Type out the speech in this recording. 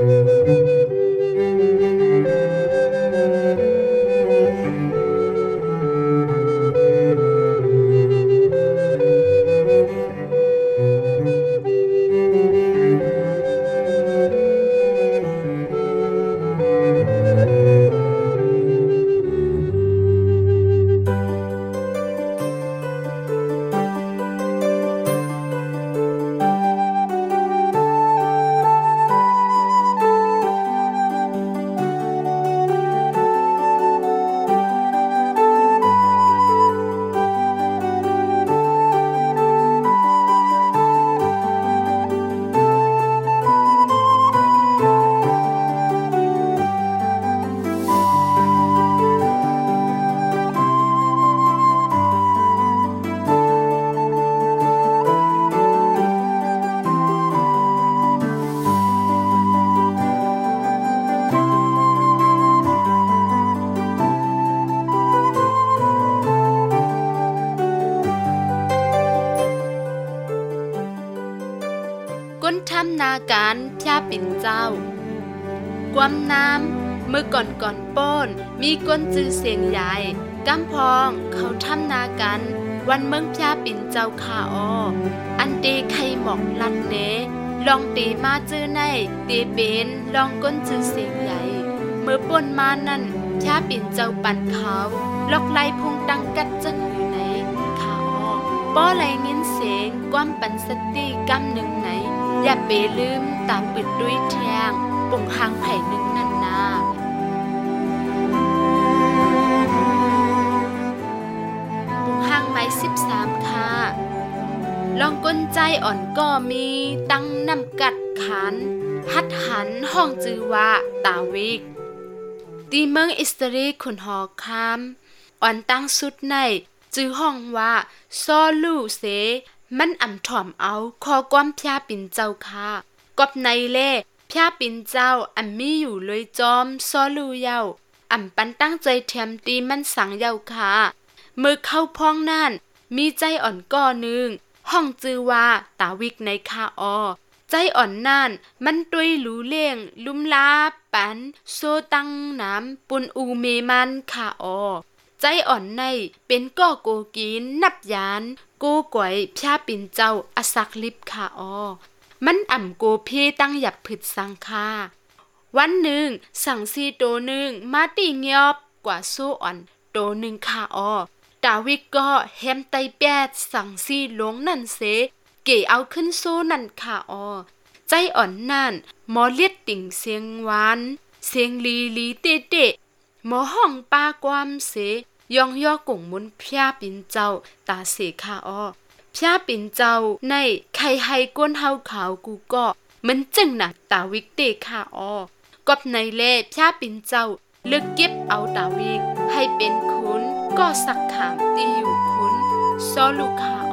ก้นทำนาการพระปิ่นเจ้าความน้ำเมื่อก่อนป้นมีก้นจือเสียงใหญ่กำพองเขาทำนากันวันเมืองพระปิ่นเจ้าข่าอ้ออันเตไข่หมอกลัดเนลองตีมาจื้อในเตเป็นลองก้นจือเสียงใหญ่เมื่อป่นมานั่นพระปิ่นเจ้าปั่นเขาลอกไล่พุงตังกัดจังอยู่ไหนข่าอ้อป้อไหลงินเสียงความปันสติกำหนึ่งไหนอย่าเปลืมตามปิดด้วยแทงปงหางไผ่หนึ่งนั่นนาปงหางไม้13ค่ะลองก้นใจอ่อนก็มีตั้งน้ำกัดขันหัดหันห้องจือว่าตาวิกตีเมืองอิสราเอลคนหอคามอ่อนตั้งสุดในจือห้องว่าซอลูเสมันอ่ำถ่อมเอาคอความพระปิ่นเจ้าค่ะกอบในเล่พระปิ่นเจ้าอ่ำมีอยู่เลยจอมซ้อลูเยาอ่ำปันตั้งใจเทียมตีมันสังเยาค่ะมือเข้าพ้องนั่นมีใจอ่อนก้อนึงห้องจือว่าตาวิกในคาออใจอ่อนนั่นมันตุยหลูเลี่ยงลุ่มลาปันโซตังน้ำปุนอูเมมันคาออใจอ่อนในเป็นก้อโกกินนับยานโกก๋วยพระปิ่นเจ้าอสักลิบคาออมันอ่ำโกเพตั้งหยับผึดสังคาวันหนึ่งสั่งซีโตหนึ่งมาตีเงียบกว่าโซอ่อนโตหนึ่งคาออดาวิกก็แฮมไตแปดสั่งซีหลงนั่นเสเก๋เอาขึ้นโซนั่นคาออใจอ่อนนั่นหมอเลียดติ่งเสียงหวานเสียงลีเตะหมอห้องปาความเสยองย่อกุ่งมุนพระปิ่นเจ้าตาเสคาออพระปิ่นเจ้าในไข่ไฮก้นเฮาขาวกูก็มันจึงหนักตาวิกเตคาออกอบในเล่พระปิ่นเจ้าเลือกเก็บเอาตาวิกให้เป็นคุณก็สักขามตีอยู่คุณซอลูคาอ